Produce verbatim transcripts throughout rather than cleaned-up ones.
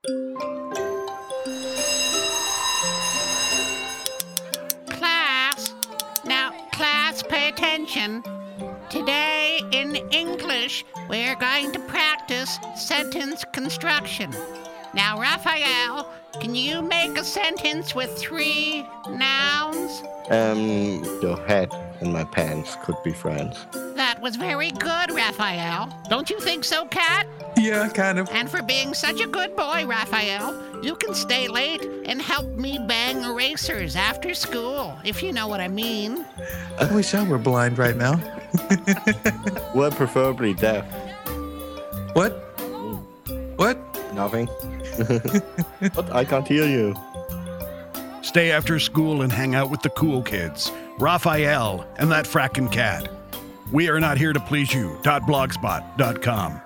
Class, now class, pay attention. Today in English, we're going to practice sentence construction. Now, Raphael, can you make a sentence with three nouns? Um, your head and my pants could be friends. That was very good, Raphael. Don't you think so, Kat? Yeah, kind of. And for being such a good boy, Raphael, you can stay late and help me bang erasers after school, if you know what I mean. I wish I were blind right now. We're preferably deaf. What? What? Nothing. But I can't hear you. Stay after school and hang out with the cool kids, Raphael and that frackin' cat. We are not here to please you. .blogspot dot com.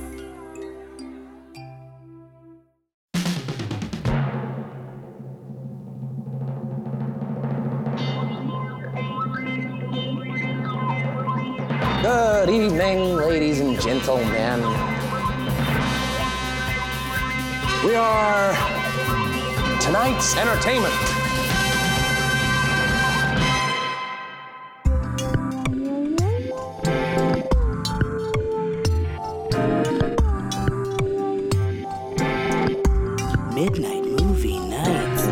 Good evening, ladies and gentlemen. We are tonight's entertainment. Midnight Movie Nights.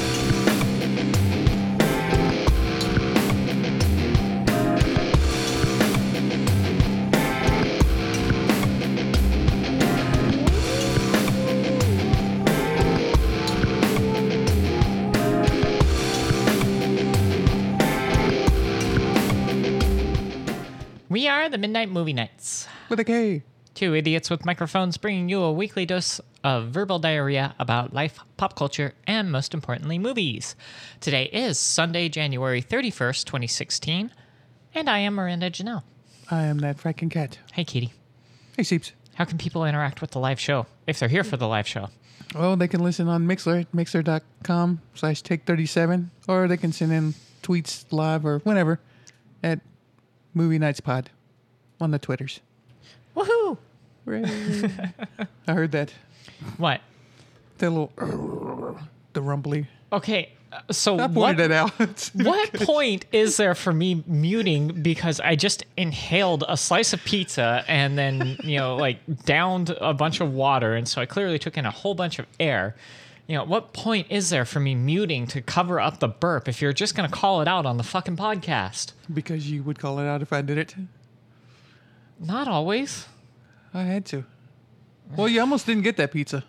We are the Midnight Movie Nights. With a K. Two idiots with microphones bringing you a weekly dose of verbal diarrhea about life, pop culture, and most importantly, movies. Today is Sunday, January thirty-first, twenty sixteen, and I am Miranda Janelle. I am that fracking cat. Hey, Katie. Hey, Seeps. How can people interact with the live show if they're here for the live show? Well, they can listen on Mixler at mixler.com slash take 37, or they can send in tweets live or whenever at Movie Nights Pod on the Twitters. Woohoo! Hooray. I heard that. What? That little, the rumbly. Okay, uh, so I what, pointed it out. what point is there for me muting because I just inhaled a slice of pizza and then, you know, like downed a bunch of water, and so I clearly took in a whole bunch of air. You know, what point is there for me muting to cover up the burp if you're just going to call it out on the fucking podcast? Because you would call it out if I did it. Not always. I had to. Well, you almost didn't get that pizza.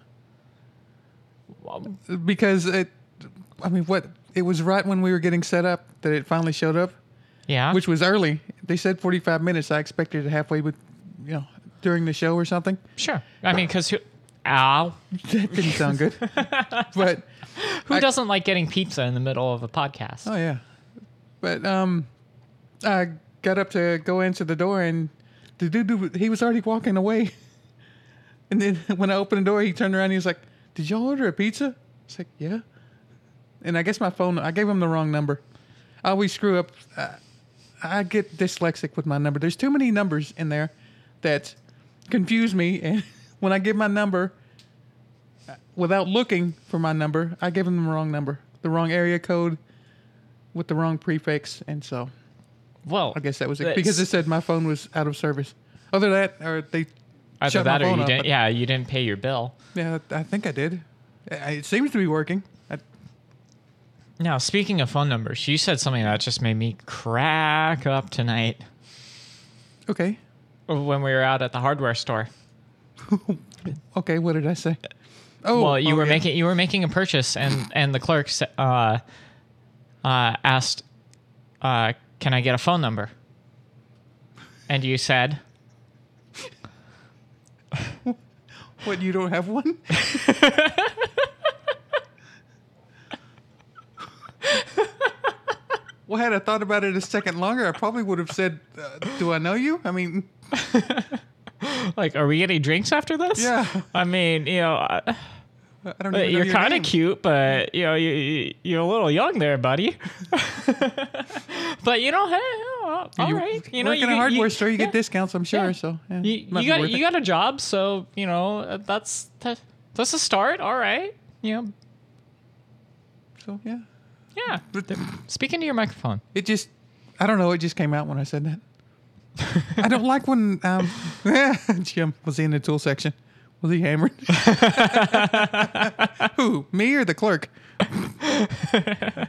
Because it, I mean, what? It was right when we were getting set up that it finally showed up. Yeah. Which was early. They said forty-five minutes. I expected it halfway, with, you know, during the show or something. Sure. I mean, because who... Ow. That didn't sound good. But who I, doesn't like getting pizza in the middle of a podcast? Oh, yeah. But um, I got up to go answer the door, and the dude, he was already walking away. And then when I opened the door, he turned around and he was like, "Did y'all order a pizza?" I was like, "Yeah." And I guess my phone, I gave him the wrong number. I always screw up. Uh, I get dyslexic with my number. There's too many numbers in there that confuse me. And when I give my number, without looking for my number, I gave him the wrong number, the wrong area code with the wrong prefix. And so, well, I guess that was it. Because it said my phone was out of service. Other than that, or they Either shut that my or phone you up, didn't. Yeah, you didn't pay your bill. Yeah, I think I did. It seems to be working. I, Now, speaking of phone numbers, you said something that just made me crack up tonight. Okay. When we were out at the hardware store. Okay, what did I say? Oh, well, you oh, were yeah. making you were making a purchase, and and the clerk sa- uh, uh, asked, uh, "Can I get a phone number?" And you said, "What? You don't have one?" Well, had I thought about it a second longer, I probably would have said, uh, "Do I know you?" I mean, like, are we getting drinks after this? Yeah. I mean, you know, I, I don't. Even you're know your kind of name. cute, but you know, you you're a little young there, buddy. But you know, hey, all You right, you know, work you in a hardware you, store, you yeah. get discounts, I'm sure. Yeah. So yeah, You, might you be got worth you it. got a job, so you know that's that, That's a start. All right. You know, So yeah, yeah. Speaking to your microphone. it just, I don't know, it just came out when I said that. I don't like when um, Jim was he in the tool section. Was he hammered? Who, me or the clerk? But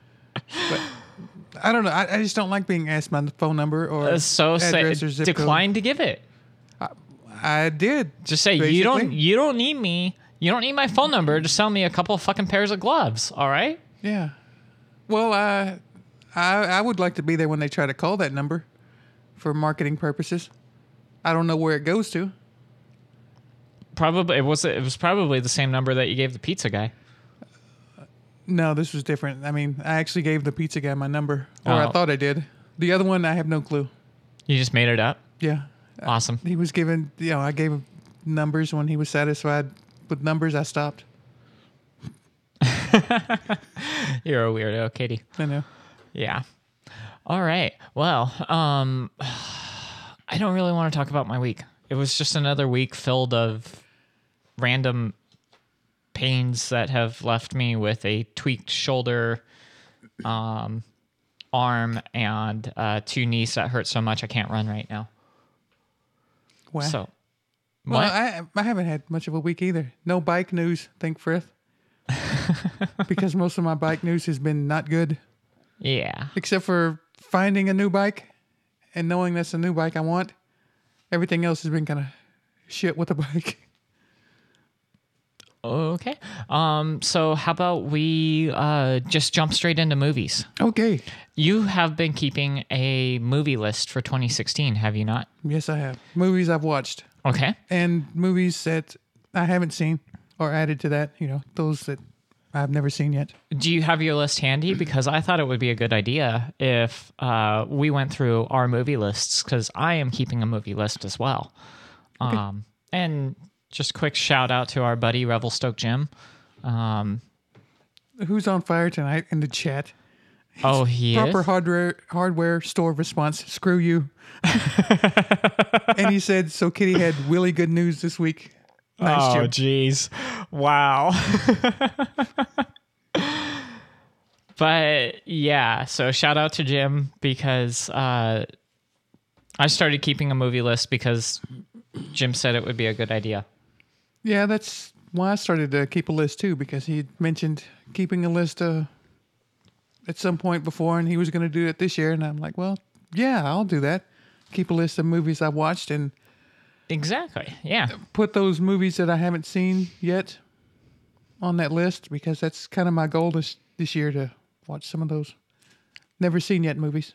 I don't know. I, I just don't like being asked my phone number or Uh, so say, address or zip decline to give it. code. I did. Just say you basically. don't you don't need me. You don't need my phone number to sell me a couple of fucking pairs of gloves. All right. Yeah. Well, uh, I I would like to be there when they try to call that number for marketing purposes. I don't know where it goes to. Probably it was it was probably the same number that you gave the pizza guy. No, this was different. I mean, I actually gave the pizza guy my number, or Oh. I thought I did. The other one, I have no clue. You just made it up. Yeah. Awesome. He was given, you know, I gave him numbers. When he was satisfied with numbers, I stopped. You're a weirdo, Katie. I know. Yeah. All right. Well, um, I don't really want to talk about my week. It was just another week filled of random pains that have left me with a tweaked shoulder, um, arm, and uh, two knees that hurt so much I can't run right now. Wow. So, well, what? I I haven't had much of a week either. No bike news, thank Frith. Because most of my bike news has been not good, Yeah. except for finding a new bike and knowing that's a new bike I want. Everything else has been kind of shit with the bike. Okay. Um. So how about we uh just jump straight into movies? Okay. You have been keeping a movie list for twenty sixteen, have you not? Yes, I have. Movies I've watched Okay. and movies that I haven't seen or added to that, you know, those that I've never seen yet. Do you have your list handy? Because I thought it would be a good idea if uh, we went through our movie lists, because I am keeping a movie list as well. Um, and just quick shout out to our buddy Revelstoke Jim. Um, Who's on fire tonight in the chat? oh, he Proper is? hardware hardware store response. Screw you. And he said, so Kitty had really good news this week. Nice, Oh, Jim. jeez. Wow. But yeah, so shout out to Jim because uh, I started keeping a movie list because Jim said it would be a good idea. Yeah, that's why I started to keep a list too, because he mentioned keeping a list uh, at some point before, and he was going to do it this year. And I'm like, well, yeah, I'll do that. Keep a list of movies I watched and Exactly. Yeah. put those movies that I haven't seen yet on that list, because that's kind of my goal this, this year, to watch some of those never seen yet movies.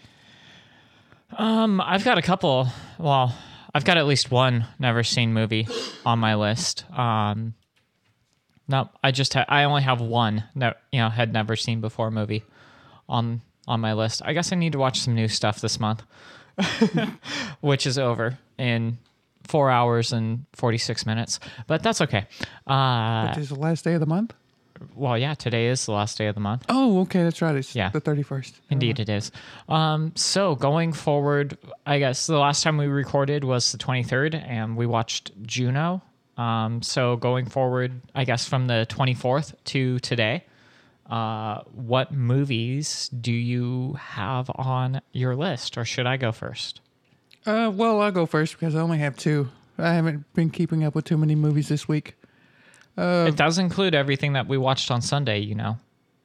Um, I've got a couple. Well, I've got at least one never seen movie on my list. Um, no, I just ha- I only have one that you know had never seen before movie on on my list. I guess I need to watch some new stuff this month, which is over in four hours and forty-six minutes. But that's okay. Uh, Which is the last day of the month? well, yeah, today is the last day of the month. Oh, okay, that's right. It's Yeah. the thirty-first. Indeed, it is. Um, so going forward, I guess the last time we recorded was the twenty-third, and we watched Juno. Um, so going forward, I guess from the twenty-fourth to today, uh, what movies do you have on your list, or should I go first? Uh, well, I'll go first because I only have two. I haven't been keeping up with too many movies this week. It does include everything that we watched on Sunday, you know.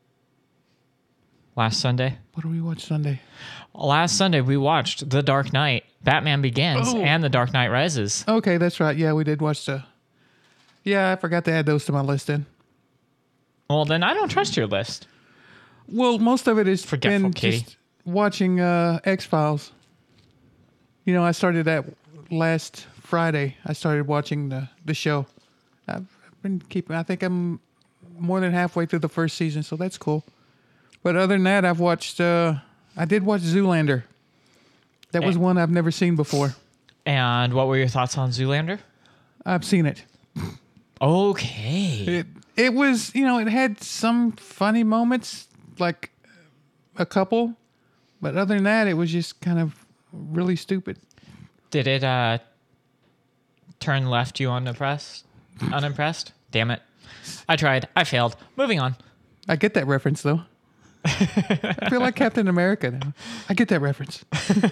Last Sunday? What do we watch Sunday? Last Sunday, we watched The Dark Knight, Batman Begins, Oh. and The Dark Knight Rises. Okay, that's right. Yeah, we did watch the... Yeah, I forgot to add those to my list then. Well, then I don't trust your list. Well, most of it is Forgetful been kitty. just watching uh, X-Files. You know, I started that last Friday. I started watching the, the show. I've been keeping... I think I'm more than halfway through the first season, so that's cool. But other than that, I've watched... Uh, I did watch Zoolander. That was Eh. one I've never seen before. And what were your thoughts on Zoolander? I've seen it. Okay. It it was, you know, it had some funny moments, like a couple, but other than that, it was just kind of really stupid. Did it uh, turn left you on the press? Unimpressed? Damn it. I tried. I failed. Moving on. I get that reference though. I feel like Captain America now. I get that reference.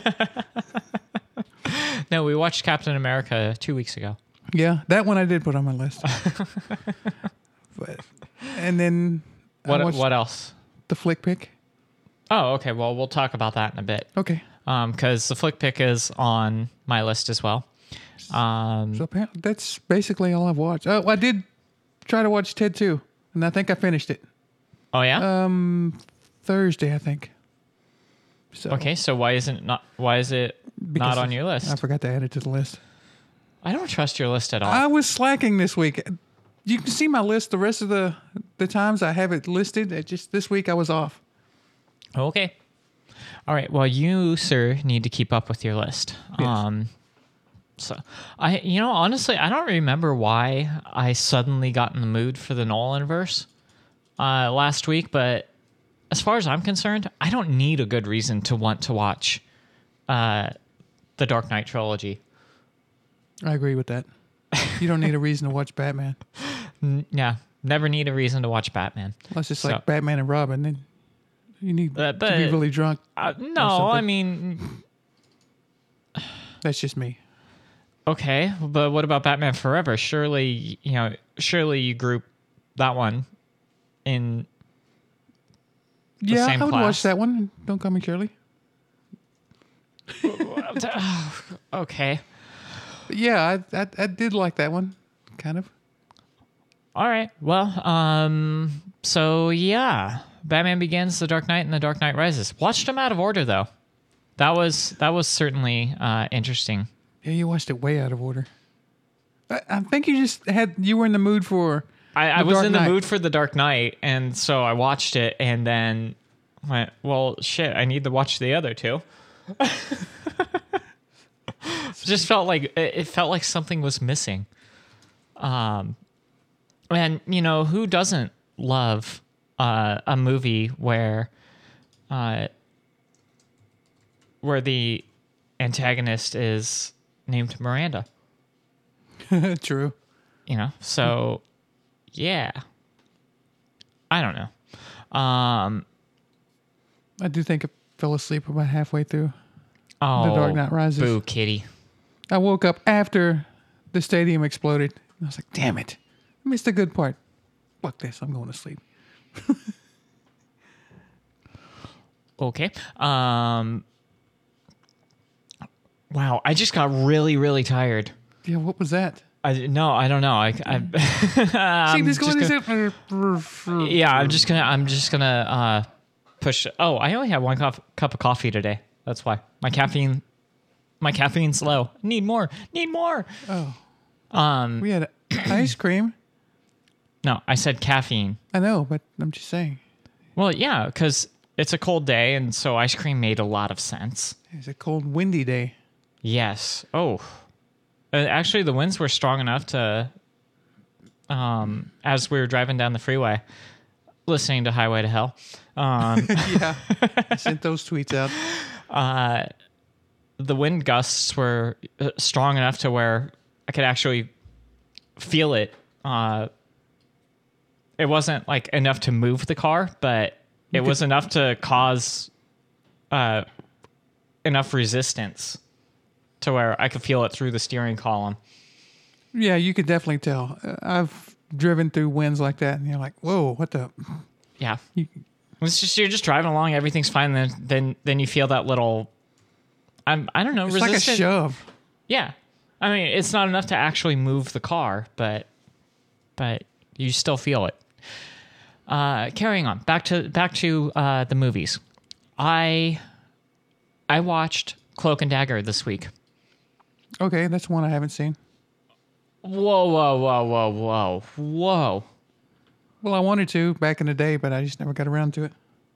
No, we watched Captain America two weeks ago. Yeah, that one I did put on my list. But, and then I What watched what else? the flick pick. Oh, okay. Well, we'll talk about that in a bit. Okay. Um, because the flick pick is on my list as well. Um, So apparently that's basically all I've watched. Oh, I did try to watch Ted two, and I think I finished it oh yeah. um Thursday, I think. So Okay, so why isn't it not? Why is it because not on your list? I forgot to add it to the list. I don't trust your list at all. I was slacking this week. You can see my list. The rest of the the times I have it listed. It just this week I was off. Okay. All right. Well, you, sir, need to keep up with your list. Yes. Um, so I, you know, honestly, I don't remember why I suddenly got in the mood for the Nolanverse uh, last week, but as far as I'm concerned, I don't need a good reason to want to watch uh, the Dark Knight trilogy. I agree with that. You don't need a reason to watch Batman N- yeah, never need a reason to watch Batman. unless it's So- like Batman and Robin. Then you need Uh, to but- be really drunk. Uh, or no, I something. mean, That's just me. okay, but what about Batman Forever? Surely, you know, surely you group that one in the Yeah, same I would class. watch that one. Don't call me Shirley. Okay. But yeah, I, I I did like that one, kind of. All right. Well, um, so yeah, Batman Begins, The Dark Knight, and The Dark Knight Rises. Watched them out of order though. That was that was certainly uh, interesting. Yeah, you watched it way out of order. I, I think you just had you were in the mood for. I, I The was Dark in the Knight. mood for The Dark Knight, and so I watched it, and then went, well, shit, I need to watch the other two. Just felt like it it felt like something was missing. Um, and you know, who doesn't love uh, a movie where, uh, where the antagonist is named Miranda? True. You know, so yeah, I don't know. Um, I do think I fell asleep about halfway through. oh, Dark Knight Rises. Boo, kitty. I woke up after the stadium exploded. I was like, damn it. I missed a good part. Fuck this. I'm going to sleep. Okay. Um. Wow, I just got really, really tired. Yeah, what was that? I no, I don't know. I, I I'm See, this just going gonna- is yeah, I'm just gonna, I'm just gonna uh, push. Oh, I only have one cup cup of coffee today. That's why my caffeine, my caffeine's low. Need more. Need more. Oh, Um. we had ice cream. No, I said caffeine. I know, but I'm just saying. Well, yeah, because it's a cold day, and so ice cream made a lot of sense. It's a cold, windy day. Yes. Oh. Uh, actually, the winds were strong enough to, um, as we were driving down the freeway, listening to Highway to Hell, um, Yeah. I sent those tweets out. uh, the wind gusts were uh, strong enough to where I could actually feel it. Uh, it wasn't like enough to move the car, but it was enough to cause uh, enough resistance to where I could feel it through the steering column. Yeah, you could definitely tell. Uh, I've driven through winds like that, and you're like, whoa, what the? Yeah. You, It's just you're just driving along, everything's fine. Then then then you feel that little, I'm I don't know, it's like a resistance. shove. Yeah, I mean it's not enough to actually move the car, but but you still feel it. Uh, carrying on back to back to uh, the movies. I I watched Cloak and Dagger this week. Okay, that's one I haven't seen. Whoa whoa whoa whoa whoa whoa. Well, I wanted to back in the day, but I just never got around to it.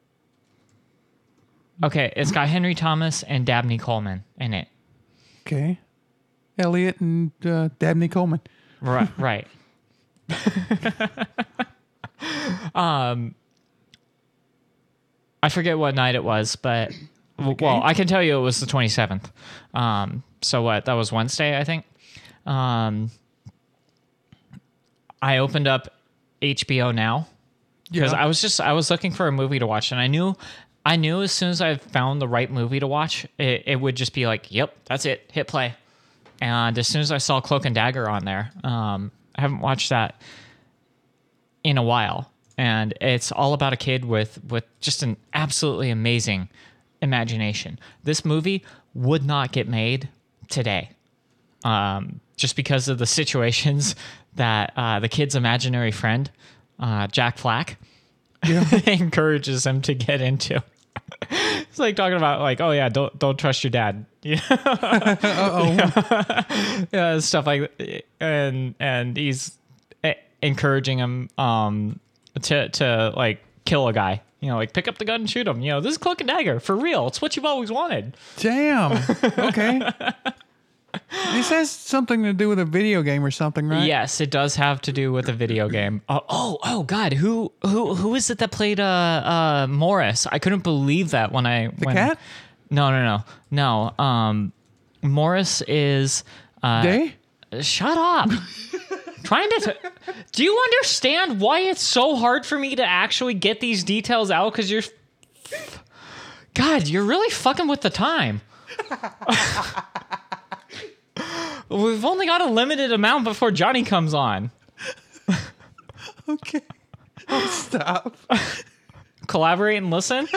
Okay, it's got Henry Thomas and Dabney Coleman in it. Okay. Elliot and uh, Dabney Coleman. Right, right. um, I forget what night it was, but well, I can tell you it was the twenty-seventh. Um, so what? That was Wednesday, I think. Um, I opened up H B O Now because Yeah. I was just I was looking for a movie to watch, and I knew I knew as soon as I found the right movie to watch, it, it would just be like, yep, that's it, hit play. And as soon as I saw Cloak and Dagger on there, um, I haven't watched that in a while, and it's all about a kid with with just an absolutely amazing imagination. This movie would not get made today, um, just because of the situations that uh, the kid's imaginary friend, uh, Jack Flack, encourages him to get into. It's like talking about like, oh yeah, don't don't trust your dad. Yeah. Uh-oh. Yeah, stuff like that. and and he's eh, encouraging him um to to like kill a guy. You know, like pick up the gun and shoot him. You know, this is Cloak and Dagger for real. It's what you've always wanted. Damn. Okay. This has something to do with a video game or something, right? Yes, it does have to do with a video game. Uh, oh, oh God, who who who is it that played uh uh Morris? I couldn't believe that when I The when, cat? No, no, no, no. Um, Morris is uh. Day? Shut up. Trying to. Do you understand why it's so hard for me to actually get these details out? Because you're. God, you're really fucking with the time. We've only got a limited amount before Johnny comes on. Okay. Oh, stop. Collaborate and listen.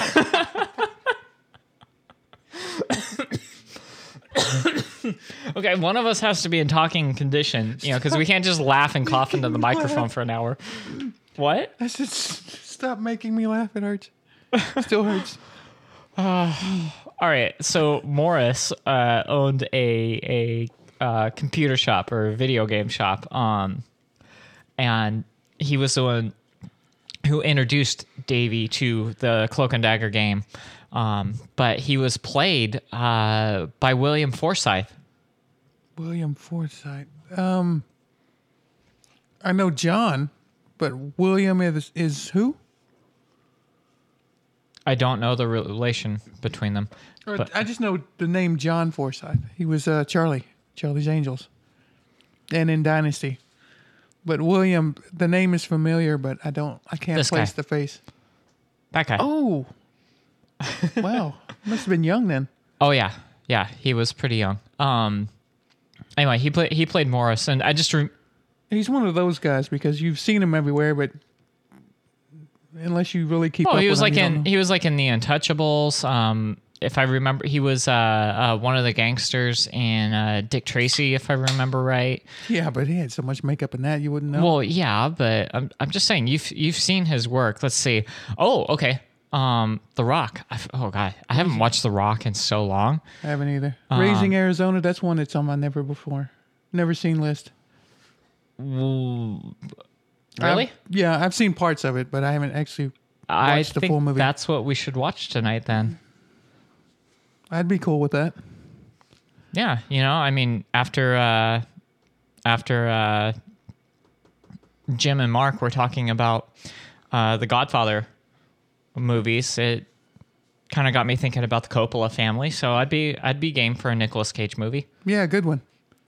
Okay, one of us has to be in talking condition, you know, because we can't just laugh and cough into the microphone for an hour. What? I said, "S- stop making me laugh. It hurts. Still hurts. All right, so Morris uh, owned a a uh, computer shop or video game shop, um, and he was the one who introduced Davey to the Cloak and Dagger game. Um, but he was played uh, by William Forsythe. William Forsythe. Um, I know John, but William is is who? I don't know the relation between them. Or But- I just know the name John Forsythe. He was uh, Charlie, Charlie's Angels, and in Dynasty. But William, the name is familiar, but I don't. I can't This place guy. the face. That guy. Oh, wow! Must have been young then. Oh yeah, yeah. He was pretty young. Um. Anyway, he played he played Morris, and I just re- He's one of those guys because you've seen him everywhere, but unless you really keep oh up he with was him, like you don't in know. he was like in the Untouchables. Um, if I remember, he was uh, uh one of the gangsters in uh, Dick Tracy, if I remember right. Yeah, but he had so much makeup in that you wouldn't know. Well, yeah, but I'm I'm just saying you've you've seen his work. Let's see. Oh, okay. Um, The Rock. I've, oh God, I haven't watched The Rock in so long. I haven't either. Um, Raising Arizona, that's one that's on my never before, never seen list. Really? I've- yeah, I've seen parts of it, but I haven't actually I watched the think full movie. that's what we should watch tonight then. I'd be cool with that. Yeah, you know, I mean, after uh, after uh, Jim and Mark were talking about uh, the Godfather movies, it kind of got me thinking about the Coppola family. So I'd be I'd be game for a Nicolas Cage movie. Yeah, good one.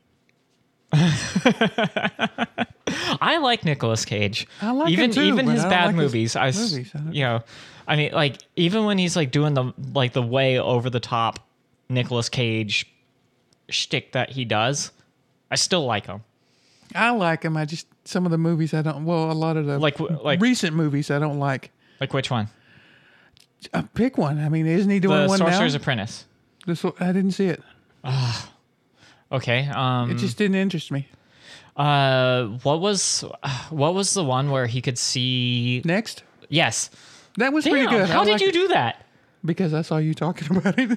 I like Nicolas Cage. I like even him too, even but his I don't bad like his movies. I, s- movies. I don't- you know, I mean, like even when he's like doing the like the way over the top Nicolas Cage shtick that he does, I still like him. I like him. I just some of the movies I don't. Well, a lot of the Like like recent movies I don't like. like which one? Uh, pick one. I mean, isn't he doing The one Sorcerer's now? Apprentice. This one- I didn't see it. Okay. Um. It just didn't interest me. Uh. What was what was the one where he could see? Next, Yes. that was Damn. pretty good. How I did liked you it. do that? Because I saw you talking about it.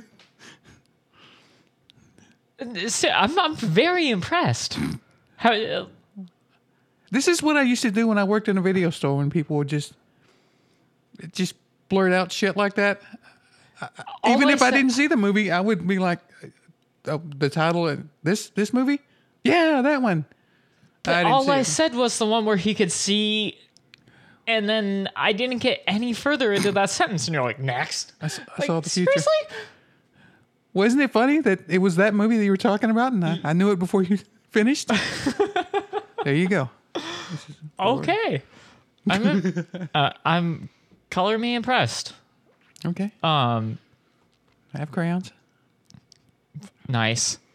I'm I'm very impressed. How? uh, This is what I used to do when I worked in a video store. When people would just just blurt out shit like that. all Even if I said- didn't see the movie, I would be like, uh, the title of this this movie? Yeah, that one. I didn't all see I it. said was the one where he could see, and then I didn't get any further into that sentence, and you're like, next. I, s- I Like, saw the future. seriously? Wasn't it funny that it was that movie that you were talking about, and I, I knew it before you finished? There you go. Okay. I'm uh, I'm color me impressed. Okay. Um, I have crayons. nice.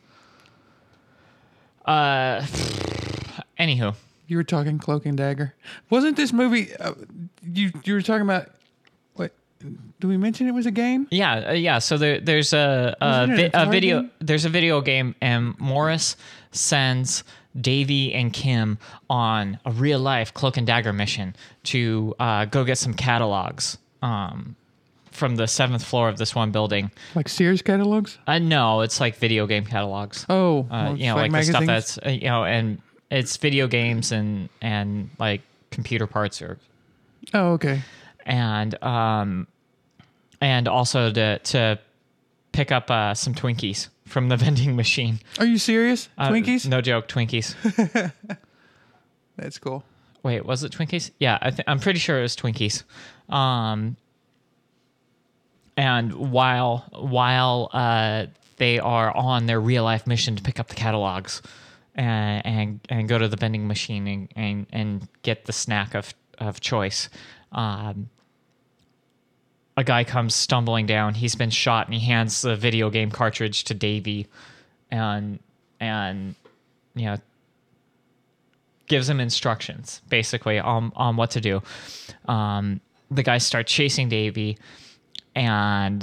Uh, anywho, You were talking Cloak and Dagger. Wasn't this movie? Uh, you you were talking about what? Do we mention it was a game? yeah, uh, yeah. So there, there's a a, Wasn't it vi- a a card video. game? There's a video game, and Morris sends Davy and Kim on a real life Cloak and Dagger mission to uh, go get some catalogs. Um, from the seventh floor of this one building. Like Sears catalogs? Uh, no, it's like video game catalogs. Oh, uh, well, you know, it's like, the stuff magazines? that's uh, you know, and it's video games and and like computer parts or Oh, okay. and um and also to to pick up uh, some Twinkies from the vending machine. Are you serious? Uh, Twinkies? No joke, Twinkies. That's cool. Wait, was it Twinkies? Yeah, I th- I'm pretty sure it was Twinkies. Um, and while while uh, they are on their real life mission to pick up the catalogs and and, and go to the vending machine and, and, and get the snack of of choice, um, a guy comes stumbling down. He's been shot, and he hands the video game cartridge to Davy, and and you know. gives him instructions basically on, on what to do. Um, the guys start chasing Davy, and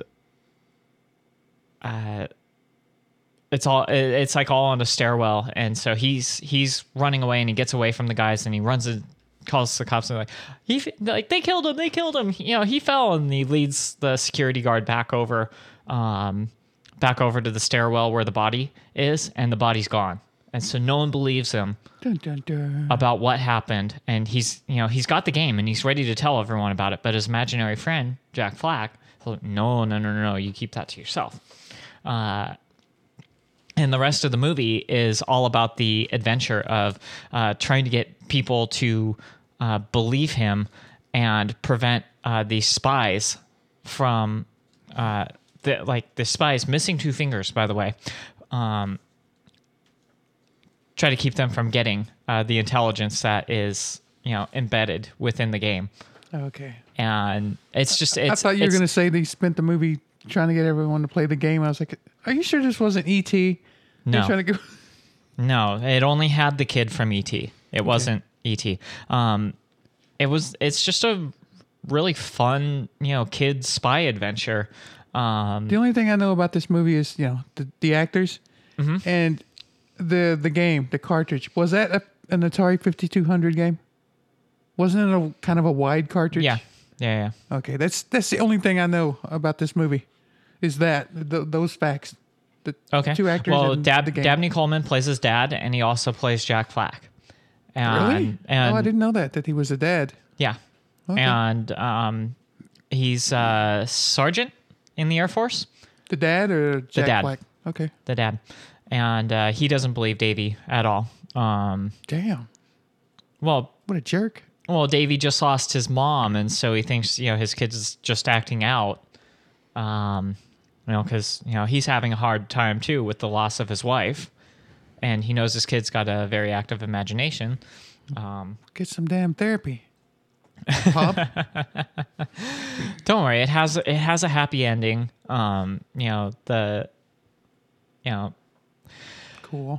uh, it's all it's like all on a stairwell. And so he's he's running away, and he gets away from the guys, and he runs and calls the cops, and like he like they killed him, they killed him. You know, he fell, and he leads the security guard back over, um, back over to the stairwell where the body is, and the body's gone. And so no one believes him Dun, dun, dun. about what happened. And he's, you know, he's got the game, and he's ready to tell everyone about it. But his imaginary friend, Jack Flack, is like, no, no, no, no, no, you keep that to yourself. Uh, and the rest of the movie is all about the adventure of uh, trying to get people to uh, believe him and prevent uh, these spies from, uh, the, like, the spies missing two fingers, by the way, um, try to keep them from getting uh, the intelligence that is, you know, embedded within the game. Okay. And it's just, it's, I thought you were it's- going to say they spent the movie trying to get everyone to play the game. I was like, are you sure this wasn't E T? They're No. trying to go. No, it only had the kid from E T. It wasn't E T. Um, it was, it's just a really fun, you know, kid spy adventure. Um, The only thing I know about this movie is, you know, the, the actors Mm-hmm. and the the game, the cartridge. Was that a, an Atari fifty-two hundred game? Wasn't it a kind of a wide cartridge? yeah, yeah, yeah. Okay, that's that's the only thing I know about this movie, is that th- those facts. The Okay. two actors. Well, and Dab- the game. Dabney Coleman plays his dad, and he also plays Jack Flack. And, Really? And oh, I didn't know that that he was a dad. Yeah. Okay. And um, he's a sergeant in the Air Force, The dad or Jack dad. Black? Okay. the dad. And uh, he doesn't believe Davy at all. Um, Damn. well, What a jerk. well, Davy just lost his mom, and so he thinks, you know, his kid's just acting out. Um, you know, because, you know, he's having a hard time, too, with the loss of his wife. And he knows his kid's got a very active imagination. Um, Get some damn therapy. Pop. don't worry, it has it has a happy ending. Um, you know, the you know, Cool.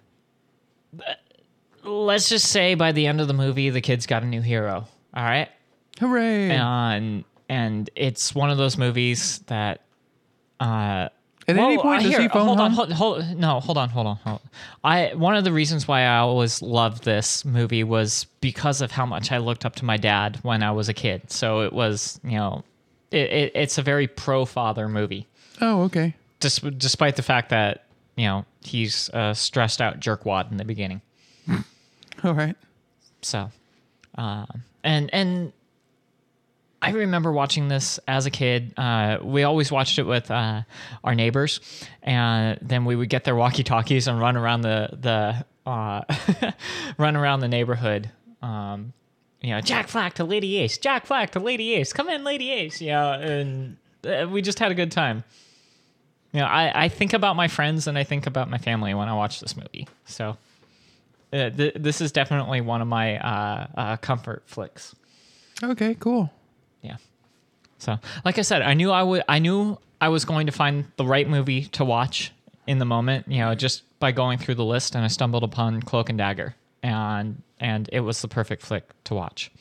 let's just say by the end of the movie, the kid's got a new hero. All right, Hooray. and and it's one of those movies that. Uh, At any well, point, uh, does here, he phone hold on, home? hold, hold, no, hold on, hold on, hold on. I one of the reasons why I always loved this movie was because of how much I looked up to my dad when I was a kid. So it was, you know, it, it, it's a very pro father movie. Oh, okay. Dis- despite the fact that, you know, he's a stressed out jerkwad in the beginning. All right. So, uh, and and I remember watching this as a kid. Uh, we always watched it with uh, our neighbors, and then we would get their walkie-talkies and run around the the uh, run around the neighborhood. Um, you know, Jack Flack to Lady Ace, Jack Flack to Lady Ace, come in, Lady Ace. You know, and uh, we just had a good time. You know, I, I think about my friends and I think about my family when I watch this movie. So, uh, th- this is definitely one of my uh, uh, comfort flicks. Okay, cool. Yeah. So, like I said, I knew I would. I knew I was going to find the right movie to watch in the moment. You know, just by going through the list, and I stumbled upon Cloak and Dagger, and and it was the perfect flick to watch.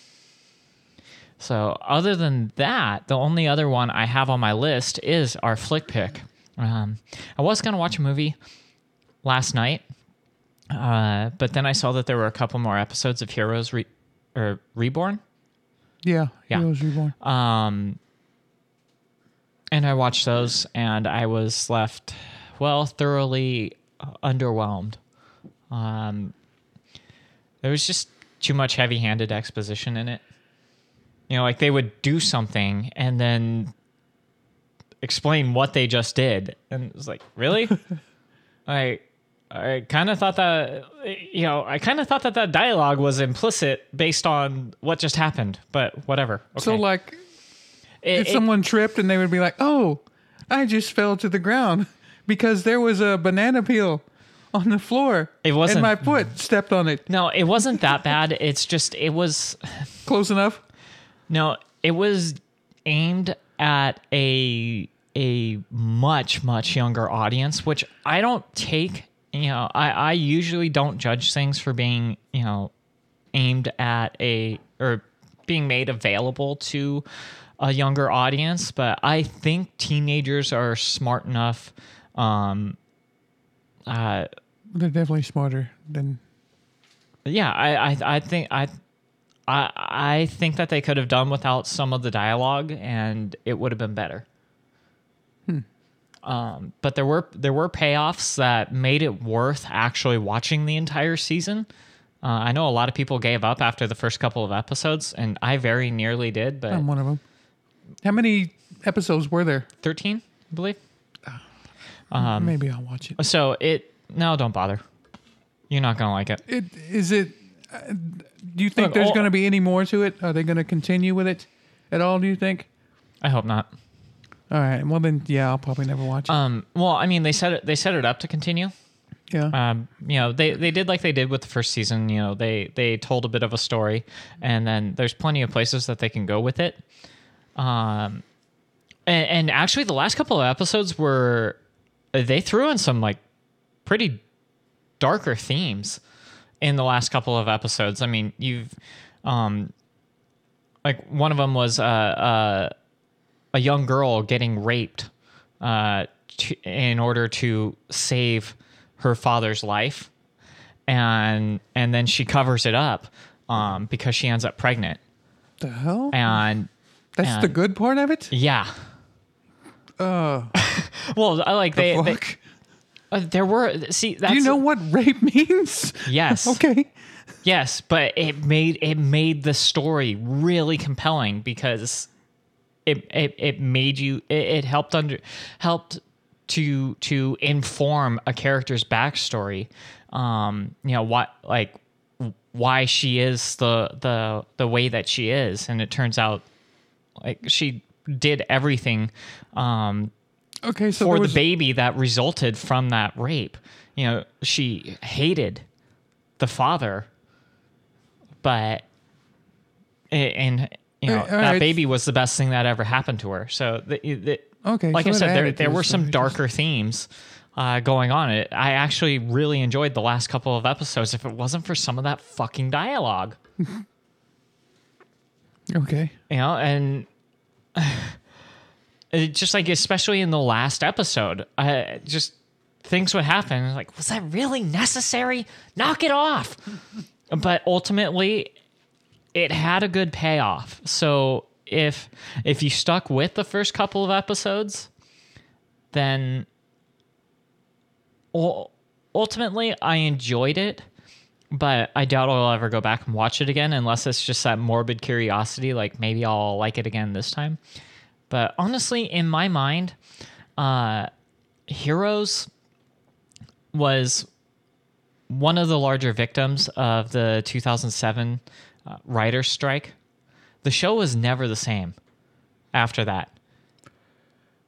So, other than that, the only other one I have on my list is our flick pick. Um, I was going to watch a movie last night, uh, but then I saw that there were a couple more episodes of Heroes Re- or Reborn. Yeah, Yeah. Heroes Reborn. Um, and I watched those, and I was left, well, thoroughly uh, underwhelmed. Um, there was just too much heavy-handed exposition in it. You know, like they would do something and then explain what they just did, and it was like, really? I, I kind of thought that, you know, I kind of thought that that dialogue was implicit based on what just happened, but whatever. Okay. So, like, It- if it- someone tripped and they would be like, "Oh, I just fell to the ground because there was a banana peel on the floor, It wasn't- and my foot stepped on it." no, it wasn't that bad. It's just, it was, Close enough. no, it was aimed at a a much much younger audience, which I don't take. You know, I I usually don't judge things for being, you know, aimed at a or being made available to a younger audience, but I think teenagers are smart enough. Um, uh, They're definitely smarter than. yeah, I I I think I. I I think that they could have done without some of the dialogue, and it would have been better. Hmm. Um, but there were there were payoffs that made it worth actually watching the entire season. Uh, I know a lot of people gave up after the first couple of episodes, and I very nearly did. But I'm one of them. How many episodes were there? thirteen, I believe. Maybe I'll watch it. So it no, don't bother. You're not gonna like it. It is it. Uh, do you think Look, there's all- going to be any more to it? Are they going to continue with it at all? Do you think? I hope not. All right. Well, then, yeah, I'll probably never watch it. Um, well, I mean, they set it they set it up to continue. yeah. Um, you know, they, they did like they did with the first season. You know, they they told a bit of a story, and then there's plenty of places that they can go with it. Um, and, and actually, the last couple of episodes were they threw in some like pretty darker themes in the last couple of episodes. I mean, you've um, like one of them was uh, uh, a young girl getting raped uh, to, in order to save her father's life, and and then she covers it up um, because she ends up pregnant. the hell? And That's and- the good part of it? yeah, Uh, well, I like they, they fuck? uh, there were see that's Do you know what rape means? yes Okay. yes, but it made it made the story really compelling because it it, it made you it, it helped under helped to to inform a character's backstory. Um, you know what like why she is the the the way that she is, and it turns out like she did everything um, Okay, so for there the was, baby that resulted from that rape. You know, she hated the father, but and you know Uh, all that right. baby was the best thing that ever happened to her. So the, the, Okay, like so I it said, there added to there the were some story. darker themes uh, going on. It I actually really enjoyed the last couple of episodes. If it wasn't for some of that fucking dialogue, Okay. you know, and it just like especially in the last episode, uh, just things would happen. Like, was that really necessary? Knock it off. But ultimately, it had a good payoff. So if if you stuck with the first couple of episodes, then ul- ultimately I enjoyed it. But I doubt I'll ever go back and watch it again unless it's just that morbid curiosity. Like maybe I'll like it again this time. But honestly, in my mind, uh, Heroes was one of the larger victims of the two thousand seven uh, writer's strike. The show was never the same after that.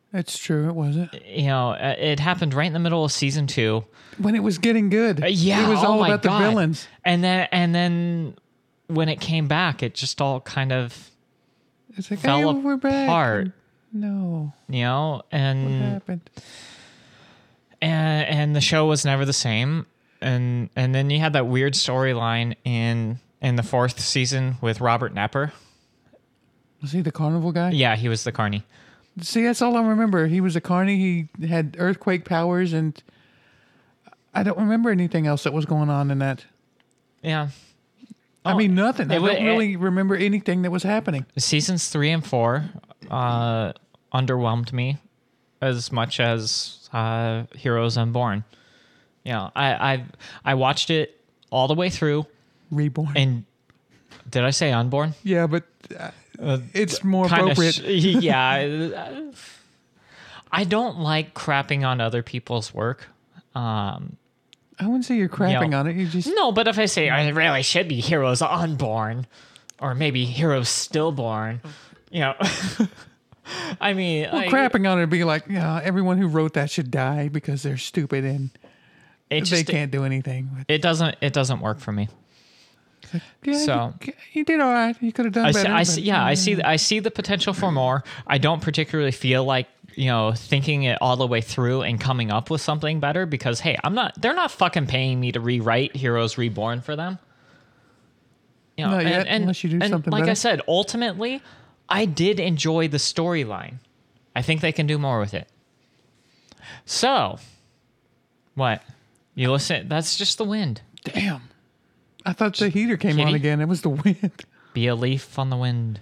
That's true. It wasn't. You know, uh, it happened right in the middle of season two. When it was getting good. Uh, yeah, It was oh all my about God. the villains. And then and then when it came back, it just all kind of It's like, fell hey, we're back. apart. No. You know, What and happened? and and the show was never the same. And and then you had that weird storyline in in the fourth season with Robert Knapper. Was he the carnival guy? Yeah, he was the carny. See, that's all I remember. He was a carny. He had earthquake powers, and I don't remember anything else that was going on in that. Yeah. I Oh, mean, nothing. I it wa- don't really remember anything that was happening. Seasons three and four uh, underwhelmed me as much as uh, Heroes Unborn. Yeah, I I I watched it all the way through, Reborn. and did I say Unborn? yeah, but uh, it's more Kinda appropriate. sh- yeah. I- I don't like crapping on other people's work. Um, I wouldn't say you're crapping Yeah. on it. You just no, but if I say I really should be Heroes Unborn, or maybe Heroes Stillborn, you know, I mean, well, like, crapping on it would be like, yeah, everyone who wrote that should die because they're stupid and it they just can't do anything. But, it doesn't it doesn't work for me. yeah, so- you, you did all right. You could have done I better. see, I but- see, yeah, I see, I see the potential for more. I don't particularly feel like, you know, thinking it all the way through and coming up with something better because, hey, I'm not, they're not fucking paying me to rewrite Heroes Reborn for them. You know, Not and, yet, and, unless you do and something like I better. said, ultimately, I did enjoy the storyline. I think they can do more with it. So, what? You listen, that's just the wind. Damn. I thought the heater came on Kitty? again. It was the wind. Be a leaf on the wind.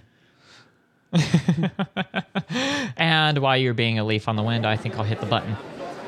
And while you're being a leaf on the wind, I think I'll hit the button.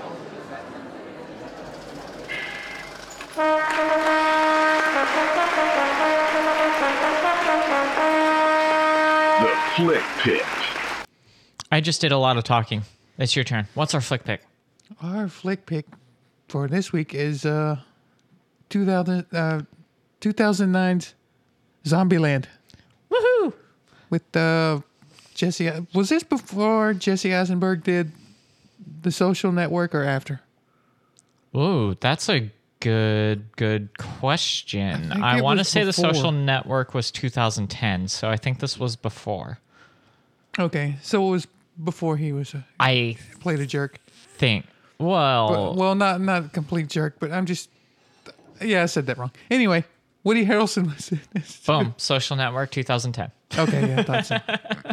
The Flick Pit. I just did a lot of talking. It's your turn. What's our flick pick? Our flick pick for this week is uh, two thousand, uh, two thousand nine's Zombieland. Woohoo! With uh, Jesse. Was this before Jesse Eisenberg did The Social Network or after? Ooh, that's a good, good question. think I, it want to was say before. The Social Network was two thousand ten, so I think this was before. Okay, so it was before he was uh, I played a jerk. think. Well, But, well, not not a complete jerk, but I'm just. Yeah, I said that wrong. Anyway, Woody Harrelson was in this. boom. Social Network two thousand ten. Okay, yeah, I thought so.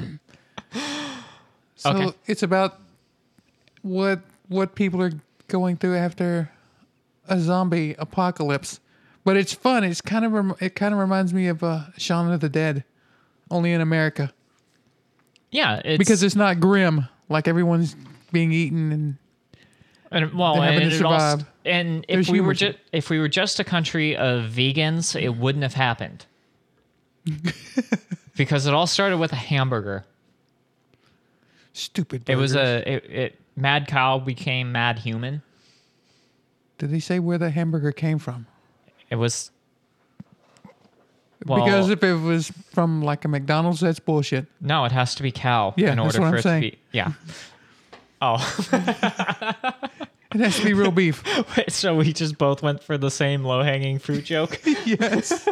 so Okay. it's about what what people are going through after a zombie apocalypse, but it's fun. It's kind of rem- it kind of reminds me of uh, Shaun of the Dead, only in America Yeah, it's, because it's not grim like everyone's being eaten and And, well, They're having and, to it also, survive. and if There's we humor were to just if we were just a country of vegans, it wouldn't have happened. Because it all started with a hamburger. stupid. It was burgers. a it, it mad cow became mad human. Did they say where the hamburger came from? It was well, Because if it was from like a McDonald's, that's bullshit. no, it has to be cow Yeah, in that's order what for I'm it saying. to be yeah. Oh, It has to be real beef. wait, so we just both went for the same low hanging fruit joke. Yes.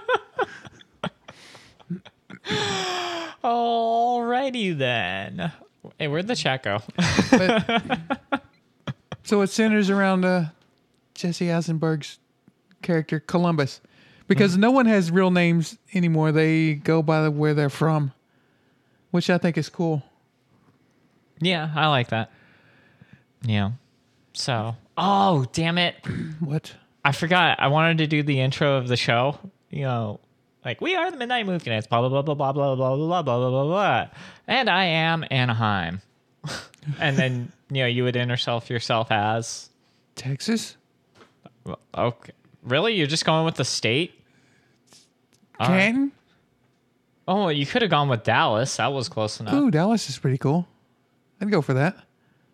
Alrighty then. Hey, where'd the chat go? So it centers around uh, Jesse Eisenberg's character Columbus, because no one has real names anymore. They go by the, where they're from, which I think is cool. Yeah, I like that. Yeah. So, oh, damn it. What? I forgot. I wanted to do the intro of the show. You know, like, we are the Midnight Movie Nights, blah, blah, blah, blah, blah, blah, blah, blah, blah, blah, blah, blah. And I am Anaheim. And then, you know, you would interself yourself as. Texas? Okay. Really? You're just going with the state? All right. Canton? Oh, you could have gone with Dallas. That was close enough. Ooh, Dallas is pretty cool. I'd go for that.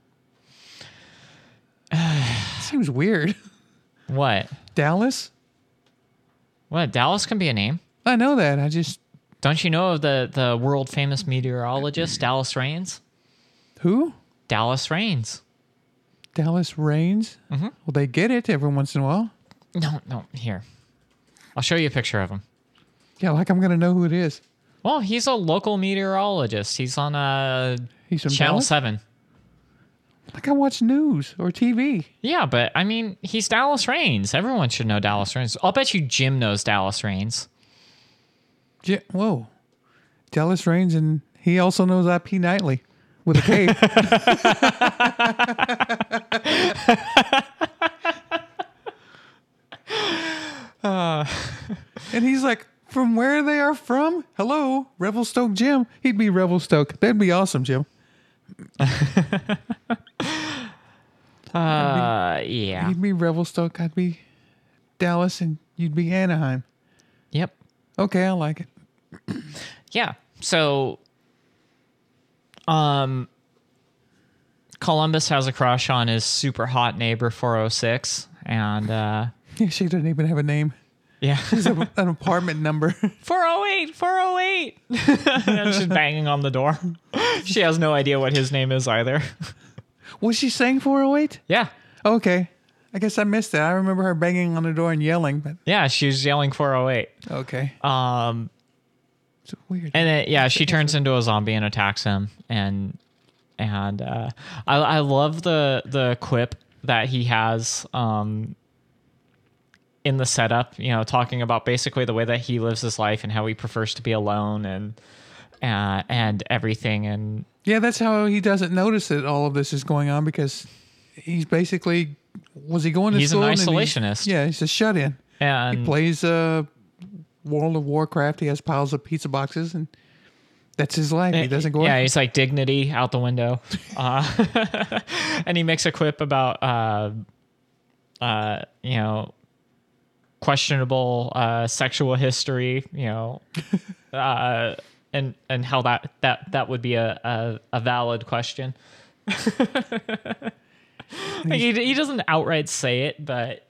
Seems weird. What? Dallas? What? Dallas can be a name. I know that. I just Don't you know of the, the world famous meteorologist, Dallas Raines? who? Dallas Reigns. Dallas Reigns? Mm-hmm. Well, they get it every once in a while. No, no, here. I'll show you a picture of him. Yeah, like I'm going to know who it is. Well, he's a local meteorologist. He's on uh, He's from Channel Dallas? seven. Like I watch news or T V. Yeah, but I mean, he's Dallas Reigns. Everyone should know Dallas Reigns. I'll bet you Jim knows Dallas Reigns. J- Whoa. Dallas Reigns, and he also knows I P Nightly with a K. uh, and he's like, from where they are from? Hello, Revelstoke Jim. He'd be Revelstoke. That'd be awesome, Jim. Uh, yeah. He'd be Revelstoke. I'd be Dallas, and you'd be Anaheim. Yep. Okay, I like it. Yeah. So, um, Columbus has a crush on his super hot neighbor four oh six, and uh, Yeah, she doesn't even have a name. yeah, She's a, an apartment number. four oh eight, four oh eight. And she's banging on the door. She has no idea what his name is either. Was she saying four oh eight? Yeah. Okay. I guess I missed it. I remember her banging on the door and yelling, but Yeah, she was yelling four oh eight. okay. Um, It's weird. and then, yeah, she turns into a zombie and attacks him. And and uh, I I love the the quip that he has um in the setup. You know, talking about basically the way that he lives his life and how he prefers to be alone and uh, and everything. And Yeah, that's how he doesn't notice that all of this is going on, because he's basically, was he going to He's an school? and then isolationist. Yeah, he's a shut-in. and He plays uh, World of Warcraft. He has piles of pizza boxes, and that's his life. He doesn't go Yeah, out. he's like dignity out the window. Uh, and he makes a quip about, uh, uh, you know, questionable uh, sexual history, you know, uh, and and how that, that, that would be a, a, a valid question. Like he, he doesn't outright say it, but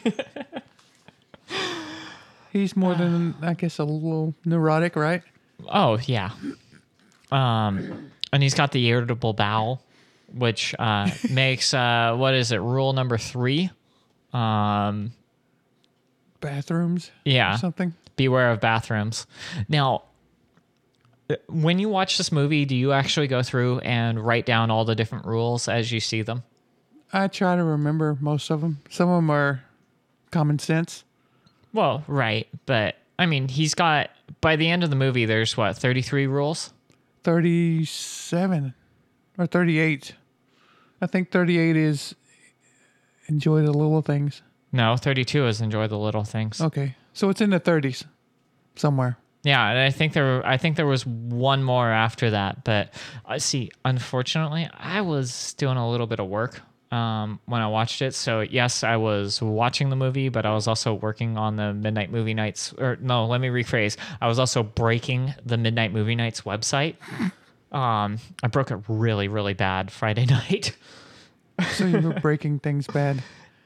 He's more than, I guess, a little neurotic, right? oh yeah. Um, and he's got the irritable bowel, which uh, makes uh, what is it? Rule number three. Um, Bathrooms yeah. or something. Beware of bathrooms. Now, when you watch this movie, do you actually go through and write down all the different rules as you see them? I try to remember most of them. Some of them are common sense. Well, right, but I mean, he's got by the end of the movie, there's what thirty-three rules. thirty-seven or thirty-eight. I think thirty-eight is enjoy the little things. No, thirty-two is enjoy the little things. Okay. So it's in the thirties somewhere. Yeah, and I think there, I think there was one more after that, but uh, see, unfortunately, I was doing a little bit of work um, when I watched it. So yes, I was watching the movie, but I was also working on the Midnight Movie Nights. Or no, let me rephrase. I was also breaking the Midnight Movie Nights website. Um, I broke it really, really bad Friday night. So you were breaking things bad.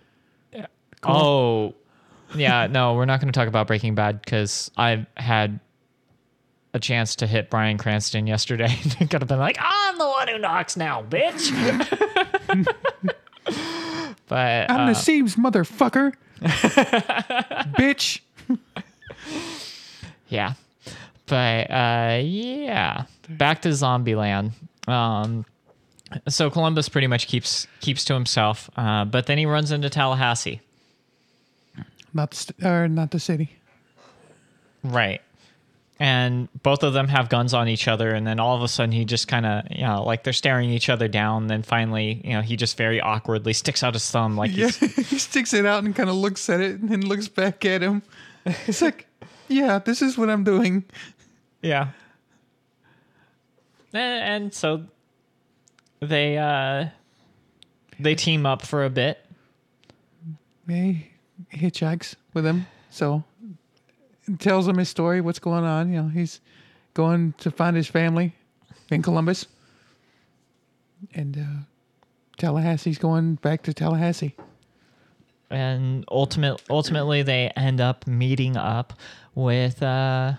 Oh, yeah. No, we're not going to talk about Breaking Bad because I had a chance to hit Bryan Cranston yesterday. Could have been like, I'm the one who knocks now, bitch. But I'm uh, the Seams motherfucker. Bitch. yeah. But uh, yeah, back to Zombieland. Um, so Columbus pretty much keeps keeps to himself, uh, but then he runs into Tallahassee. Not the, st- or not the city. Right. And both of them have guns on each other, and then all of a sudden he just kind of, you know, like they're staring each other down. Then finally, you know, he just very awkwardly sticks out his thumb, like Yeah, he's, he sticks it out and kind of looks at it and then looks back at him. It's like, yeah, this is what I'm doing. yeah. And, and so they uh, they team up for a bit. He hitchhikes with him, so tells him his story, what's going on. You know, he's going to find his family in Columbus, and uh, Tallahassee's going back to Tallahassee. And ultimate, ultimately, they end up meeting up with uh,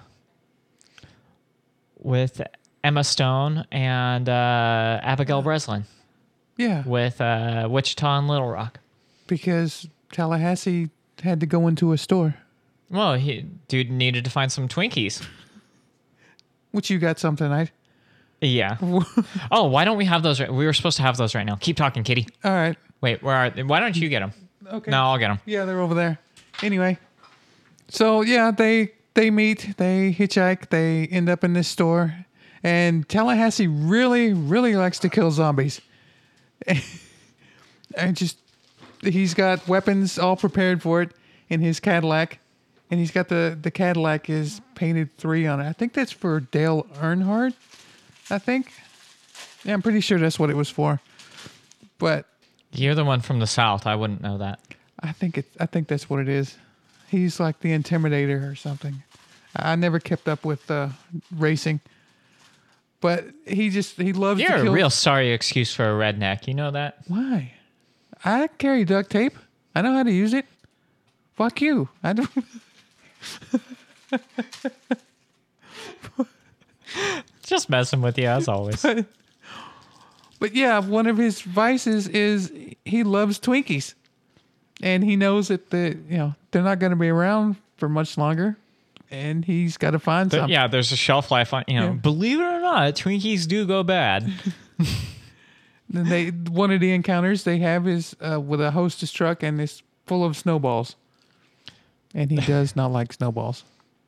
with Emma Stone and uh, Abigail Breslin. Yeah, with uh, Wichita and Little Rock. because Tallahassee had to go into a store. Well, he dude needed to find some Twinkies. Which you got some tonight. Yeah. Oh, why don't we have those? Right? We were supposed to have those right now. Keep talking, Kitty. All right. Wait, where are they? Why don't you get them? Okay. No, I'll get them. Yeah, they're over there. Anyway, so yeah, they they meet, they hitchhike, they end up in this store, and Tallahassee really, really likes to kill zombies. And just he's got weapons all prepared for it in his Cadillac, and he's got the the Cadillac is painted three on it. I think that's for Dale Earnhardt. I think. Yeah, I'm pretty sure that's what it was for. But You're the one from the South. I wouldn't know that. I think it. I think that's what it is. He's like the Intimidator or something. I never kept up with uh, racing, but he just he loves You're to kill. a real sorry excuse for a redneck. You know that? Why? I carry duct tape. I know how to use it. Fuck you. I don't. Just messing with you as always. But yeah, one of his vices is he loves Twinkies, and he knows that the you know they're not going to be around for much longer, and he's got to find There- something. yeah, there's a shelf life on. You know, Yeah. believe it or not, Twinkies do go bad. Then they one of the encounters they have is uh, with a hostess truck and it's full of snowballs, and he does not like snowballs.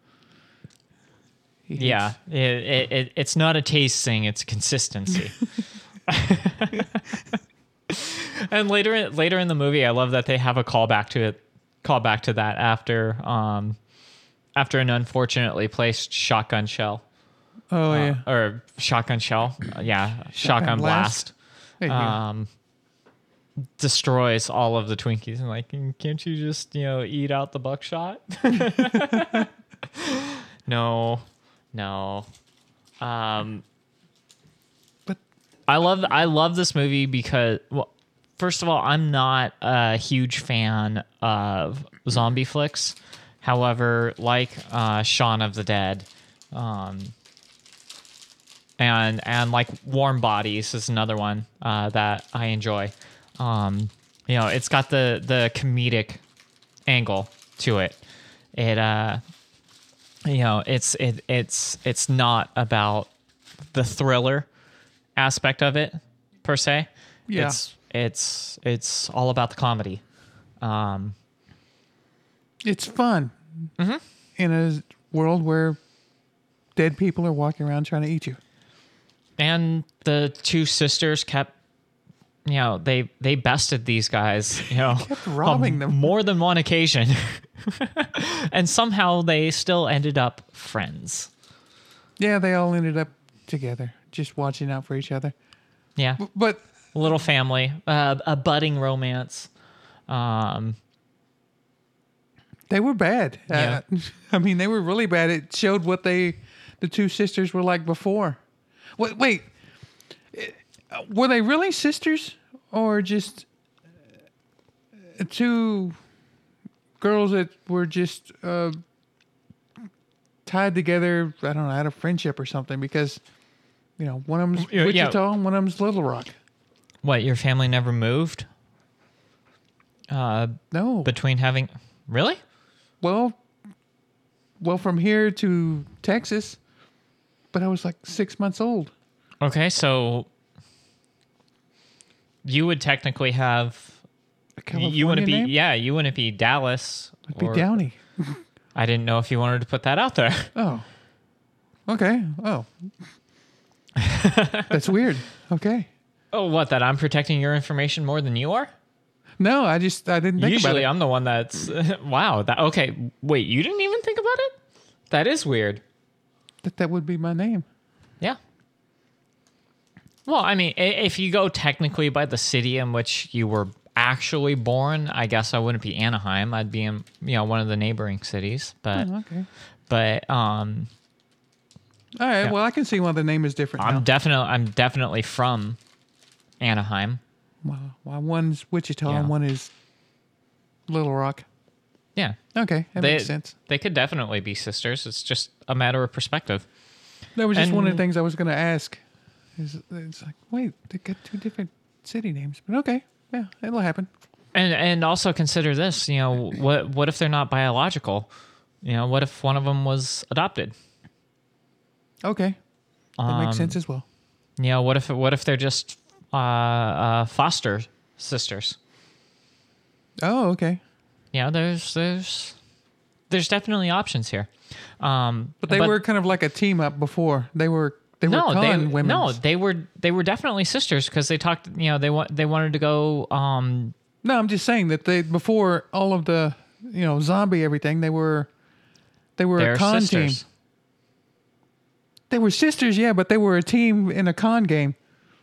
He hates- Yeah, it, it, it, it's not a taste thing; it's a consistency. And later, in- later in the movie, I love that they have a callback to it, callback to that after, um, after an unfortunately placed shotgun shell, Oh uh, yeah. or shotgun shell, uh, yeah, shotgun, blast. blast, There you go. um, destroys all of the Twinkies. And like, can't you just you know eat out the buckshot? No, no. Um, But I love I love this movie because, well, first of all, I'm not a huge fan of zombie flicks. However, like uh, Shaun of the Dead, um, and and like Warm Bodies is another one uh, that I enjoy. Um, you know, it's got the the comedic angle to it. It uh, you know, it's it it's it's not about the thriller aspect of it per se. Yeah. It's it's it's all about the comedy. Um, it's fun Mm-hmm. in a world where dead people are walking around trying to eat you. and the two sisters kept, you know, they they bested these guys, you know, Kept robbing on them. more than one occasion, and somehow they still ended up friends. Yeah, they all ended up together, just watching out for each other. Yeah, But a little family, uh, a budding romance. Um, they were bad. Yeah. Uh, I mean, they were really bad. It showed what they, the two sisters were like before. Wait, wait. Uh, were they really sisters or just uh, two girls that were just uh, tied together? I don't know, out of friendship or something. Because you know, one of them's Yeah, yeah. Wichita and one of them's Little Rock. what, your family never moved? Uh, No, between having really? well, well, from here to Texas, but I was like six months old. Okay, so you would technically have. A You wouldn't be, California name? yeah, you wouldn't be Dallas. It'd be or- Downey. I didn't know if you wanted to put that out there. Oh. Okay. Oh. That's weird. Okay. Oh, what? That I'm protecting your information more than you are? No, I just I didn't think Usually, about it. I'm the one that's. Wow. That okay. Wait, you didn't even think about it? That is weird. That that would be my name. Yeah. Well, I mean, i- if you go technically by the city in which you were actually born, I guess I wouldn't be Anaheim. I'd be in, you know, one of the neighboring cities. But, Oh, okay. but um, All right. Yeah. Well, I can see why the name is different I'm now. definitely, I'm definitely from Anaheim. Why why one's Wichita Yeah. and one is Little Rock. Yeah. Okay, that they, makes sense. They could definitely be sisters. It's just a matter of perspective. That was just one of the and- things I was going to ask. Is it's like, wait, they got two different city names. But okay, yeah, it'll happen. And and also consider this. You know, what what if they're not biological? You know, what if one of them was adopted? Okay, that Um, makes sense as well. You know, what if what if they're just uh, uh, foster sisters? Oh, okay. You know, there's there's there's definitely options here. Um, But they were kind of like a team up before. They were they were no, con they women. no, they were they were definitely sisters because they talked. You know, they want they wanted to go. Um, No, I'm just saying that they before all of the you know zombie everything they were they were they're a con sisters. team. They were sisters, yeah, but they were a team in a con game.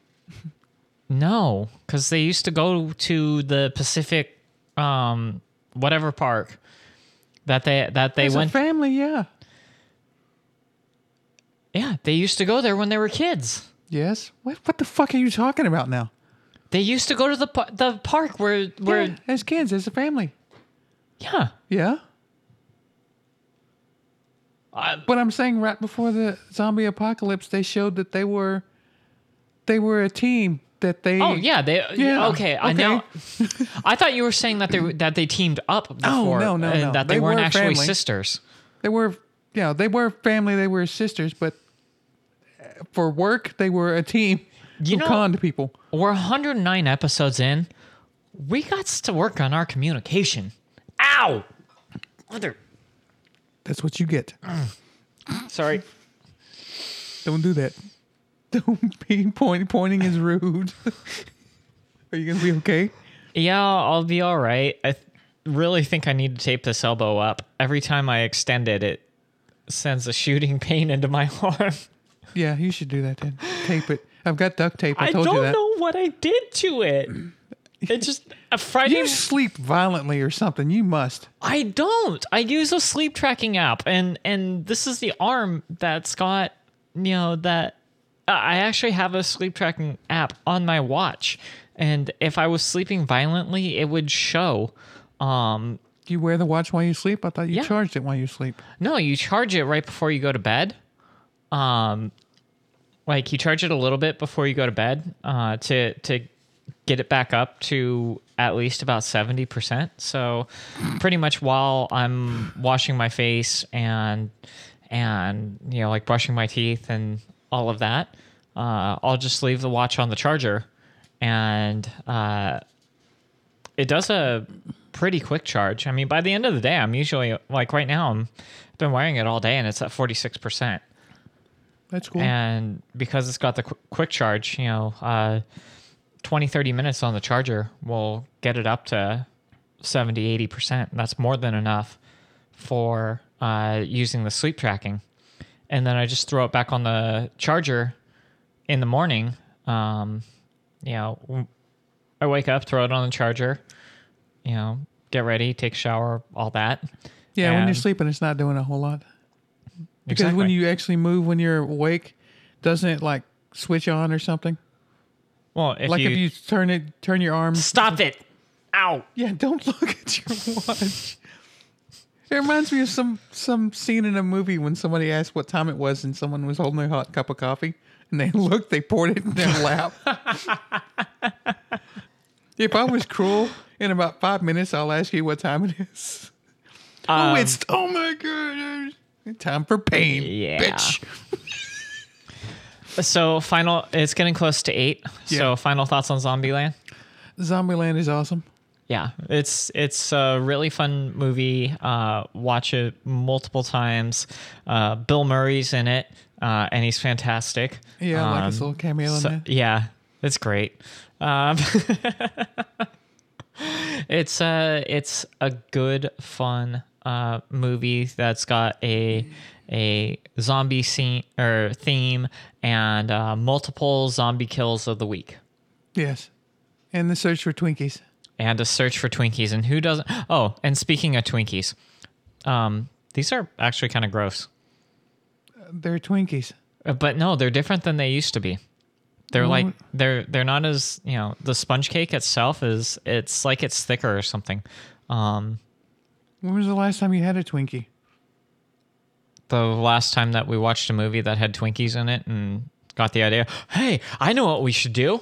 No, because they used to go to the Pacific, um, whatever park that they that they As went. a family, yeah. Yeah, they used to go there when they were kids. Yes. What what the fuck are you talking about now? They used to go to the pa- the park where where Yeah, as kids, as a family. yeah. Yeah. Uh, But I'm saying right before the zombie apocalypse, they showed that they were they were a team. That they oh yeah, they Yeah, okay. I okay. know. I thought you were saying that they were- that they teamed up before. no, no, and no. that they, They weren't were actually family. sisters. They were, yeah, they were family. They were sisters, but for work, they were a team You who know- conned people. We're one hundred nine episodes in. We got to work on our communication. Ow! Mother. That's what you get. Sorry. Don't do that. Don't be point, pointing is rude. Are you gonna be okay? Yeah, I'll be all right. I th- really think I need to tape this elbow up. Every time I extend it, it sends a shooting pain into my arm. Yeah, you should do that then. Tape it. I've got duct tape. I, I told don't you that. know what I did to it. It just a Friday. You sleep violently or something. You must. I don't. I use a sleep tracking app, and and this is the arm that's got you know that uh, I actually have a sleep tracking app on my watch, and if I was sleeping violently, it would show. Um, Do you wear the watch while you sleep? I thought you Yeah. charged it while you sleep. no, you charge it right before you go to bed. Um, like you charge it a little bit before you go to bed, uh, to to get it back up to at least about seventy percent. So pretty much while I'm washing my face and and you know like brushing my teeth and all of that, uh, I'll just leave the watch on the charger, and uh, it does a pretty quick charge. I mean, by the end of the day, I'm usually like right now I'm I've been wearing it all day and it's at forty-six percent. That's cool. And because it's got the qu- quick charge, you know, uh, twenty, thirty minutes on the charger will get it up to seventy, eighty percent. That's more than enough for uh, using the sleep tracking. And then I just throw it back on the charger in the morning. Um, you know, w- I wake up, throw it on the charger, you know, get ready, take a shower, all that. yeah, when you're and- sleeping, it's not doing a whole lot. Because Exactly. when you actually move when you're awake, doesn't it like switch on or something? Well, if like you, if you turn it, turn your arm. stop it. Ow. Yeah, don't look at your watch. It reminds me of some some scene in a movie when somebody asked what time it was and someone was holding a hot cup of coffee and they looked, they poured it in their lap. If I was cruel, in about five minutes, I'll ask you what time it is. Um, oh, it's oh my god, time for pain, Yeah. bitch. So final, it's getting close to eight. So Yeah. final thoughts on Zombieland? Zombieland is awesome. Yeah, it's it's a really fun movie. Uh, watch it multiple times. Uh, Bill Murray's in it, uh, and he's fantastic. Yeah, I like his Um, little cameo in so- there. Yeah, it's great. Um, it's a it's a good fun uh, movie that's got a a zombie scene or theme and uh, multiple zombie kills of the week. Yes, and the search for Twinkies. And a search for Twinkies. And who doesn't? Oh, and speaking of Twinkies, um, these are actually kind of gross. They're Twinkies. Uh, But no, they're different than they used to be. They're like they're they're not as you know the sponge cake itself is it's like it's thicker or something. Um, When was the last time you had a Twinkie? the last time that we watched a movie that had Twinkies in it and got the idea, hey, I know what we should do.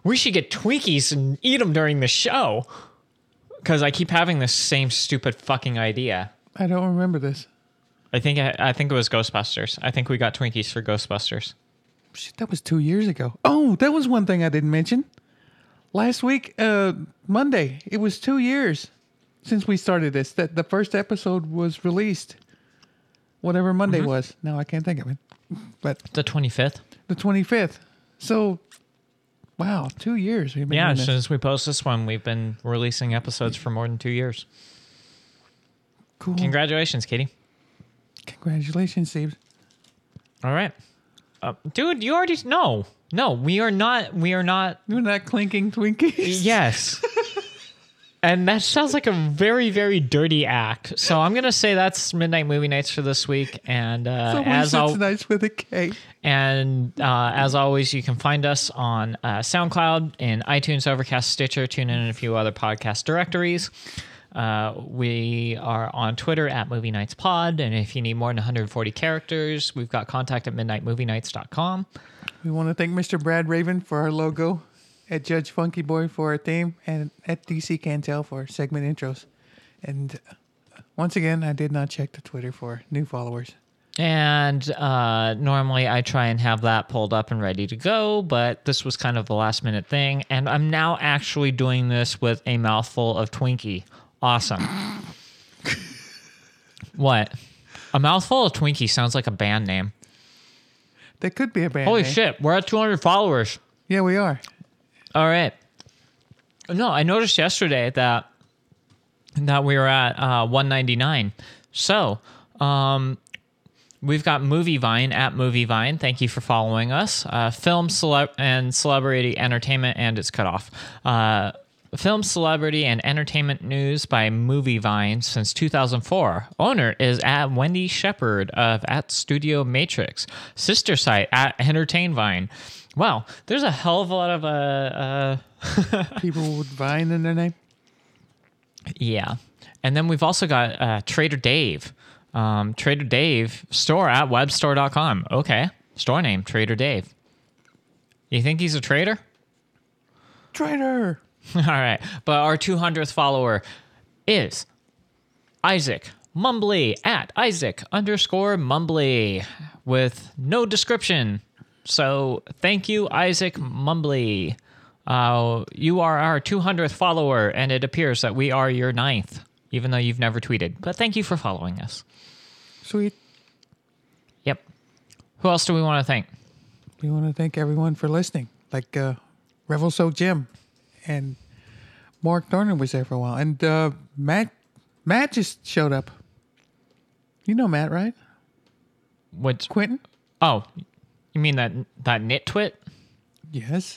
We should get Twinkies and eat them during the show. Because I keep having this same stupid fucking idea. I don't remember this. I think I, I think it was Ghostbusters. I think we got Twinkies for Ghostbusters. Shit, that was two years ago. Oh, that was one thing I didn't mention. Last week, uh, Monday, it was two years since we started this. That the first episode was released. Whatever Monday Mm-hmm. was. Now I can't think of it. But The twenty-fifth. the twenty-fifth. So, wow, two years. We've been Yeah, doing as this. soon as we post this one, we've been releasing episodes for more than two years. Cool. Congratulations, Katie. Congratulations, Steve. All right. Uh, dude, you already... No. No, we are not... We are not... You're not clinking Twinkies? Yes. And that sounds like a very, very dirty act. So I'm going to say that's Midnight Movie Nights for this week. And uh, Someone as sits al- nice with a K. and uh, as always, you can find us on uh, SoundCloud, in iTunes, Overcast, Stitcher, TuneIn, and a few other podcast directories. Uh, we are on Twitter at Movie Nights Pod, and if you need more than one hundred forty characters, we've got contact at midnight movie nights dot com. We want to thank Mister Brad Raven for our logo, at Judge Funky Boy for our theme, and at D C Cantel for segment intros. And uh, once again, I did not check the Twitter for new followers. And uh, normally I try and have that pulled up and ready to go, but this was kind of the last minute thing, and I'm now actually doing this with a mouthful of Twinkie. Awesome. What? A mouthful of Twinkie sounds like a band name. That could be a band Holy name. shit, we're at two hundred followers. Yeah, we are. All right. No, I noticed yesterday that that we were at uh, one ninety-nine. So, um, we've got Movie Vine at Movie Vine. Thank you for following us. Uh, film, celeb, and celebrity entertainment, and it's cut off. Uh, Film, celebrity, and entertainment news by Movie Vine since two thousand four. Owner is at Wendy Shepard of at Studio Matrix. Sister site at Entertain Vine. Wow, there's a hell of a lot of uh, uh People with Vine in their name. yeah. And then we've also got uh, Trader Dave. Um, Trader Dave store at webstore dot com. Okay, store name Trader Dave. You think he's a trader? Trader. All right. But our two hundredth follower is Isaac Mumbly at Isaac underscore Mumbly with no description. So thank you, Isaac Mumbly. Uh, you are our two hundredth follower, and it appears that we are your ninth, even though you've never tweeted. But thank you for following us. Sweet. Yep. Who else do we want to thank? We want to thank everyone for listening. Like uh, Revel So Jim. And Mark Dorner was there for a while. And uh, Matt Matt just showed up. You know Matt, right? What? Quentin? Oh, you mean that that nitwit? Yes.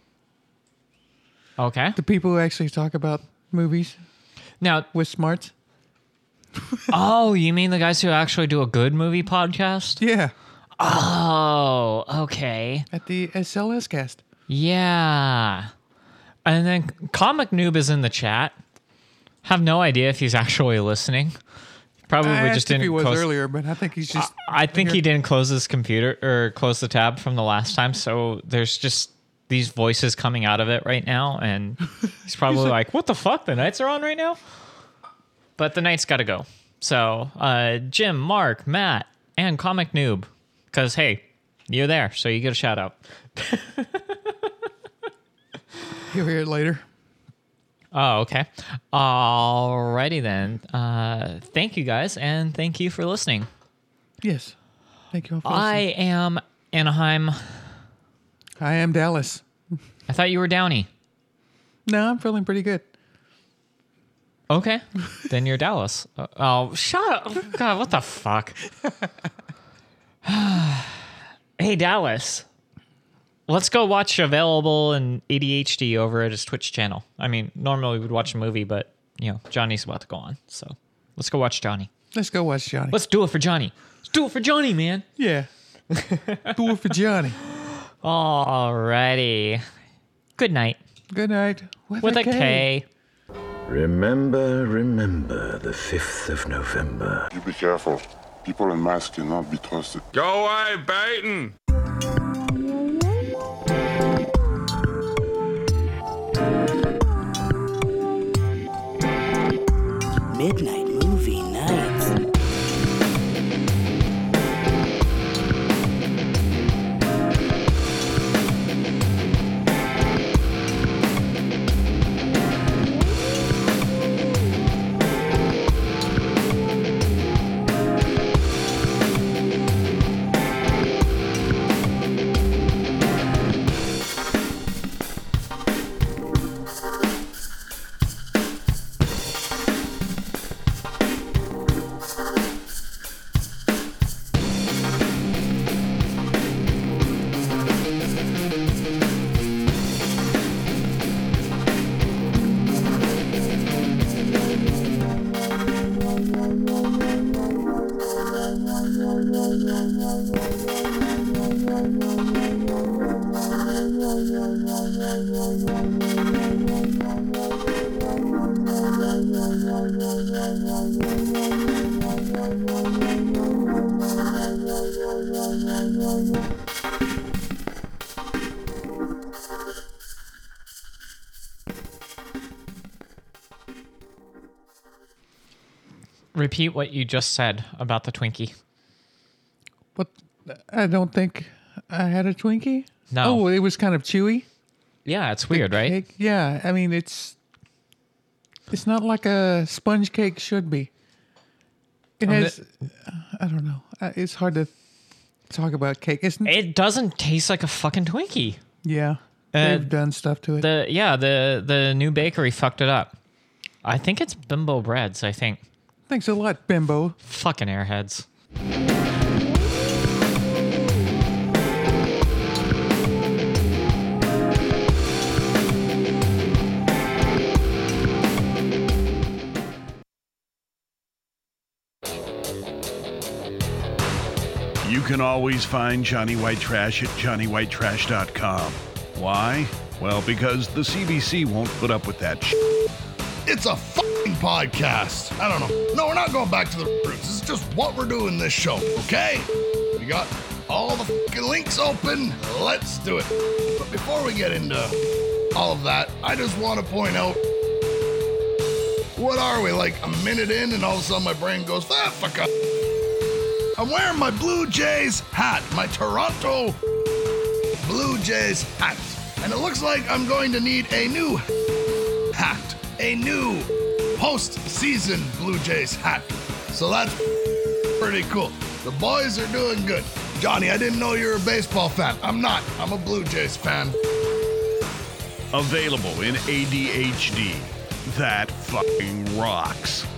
Okay. The people who actually talk about movies Now, with smarts. oh, you mean the guys who actually do a good movie podcast? Yeah. Oh, okay. At the S L S cast. Yeah. And then Comic Noob is in the chat. Have no idea if he's actually listening. Probably I just asked didn't if he was close. earlier, but I think he's just. I think here. he didn't close his computer or close the tab from the last time, so there's just these voices coming out of it right now, and he's probably like, "What the fuck? The nights are on right now." But the nights got to go. So uh, Jim, Mark, Matt, and Comic Noob, because hey, you're there, so you get a shout out. You'll hear it later. Oh, okay. Alrighty then. Uh, thank you guys, and thank you for listening. Yes. Thank you all for I listening. am Anaheim. I am Dallas. I thought you were Downey. No, I'm feeling pretty good. Okay, then you're Dallas. Uh, oh, shut up! God, what the fuck? Hey, Dallas. Let's go watch Available and A D H D over at his Twitch channel. I mean, normally we would watch a movie, but you know, Johnny's about to go on, so let's go watch Johnny. Let's go watch Johnny. Let's do it for Johnny. Let's do it for Johnny, man. Yeah. Do it for Johnny. Alrighty. Good night. Good night. With, With a K. Remember, remember the fifth of November. You be careful. People in masks cannot be trusted. Go away, Baton! Midnight Movie Night. Repeat what you just said about the Twinkie. What? I don't think I had a Twinkie. No. Oh, it was kind of chewy. Yeah, it's weird, right? Cake. Yeah, I mean it's it's not like a sponge cake should be. It Um, has. I don't know. Uh, It's hard to talk about cake. It's It doesn't taste like a fucking Twinkie. yeah. Uh, They've done stuff to it. The yeah, the the new bakery fucked it up. I think it's Bimbo Breads, I think. Thanks a lot, Bimbo. Fucking airheads. You can always find Johnny White Trash at johnny white trash dot com. Why? Well, because the C B C won't put up with that shit. It's a fucking podcast. I don't know. No, we're not going back to the roots. This is just what we're doing this show, okay? We got all the fucking links open. Let's do it. But before we get into all of that, I just want to point out, what are we, like a minute in, and all of a sudden my brain goes, ah, fuck up. I'm wearing my Blue Jays hat, my Toronto Blue Jays hat. And it looks like I'm going to need a new hat, a new post-season Blue Jays hat. So that's pretty cool. The boys are doing good. Johnny, I didn't know you were a baseball fan. I'm not. I'm a Blue Jays fan. Available in A D H D. That fucking rocks.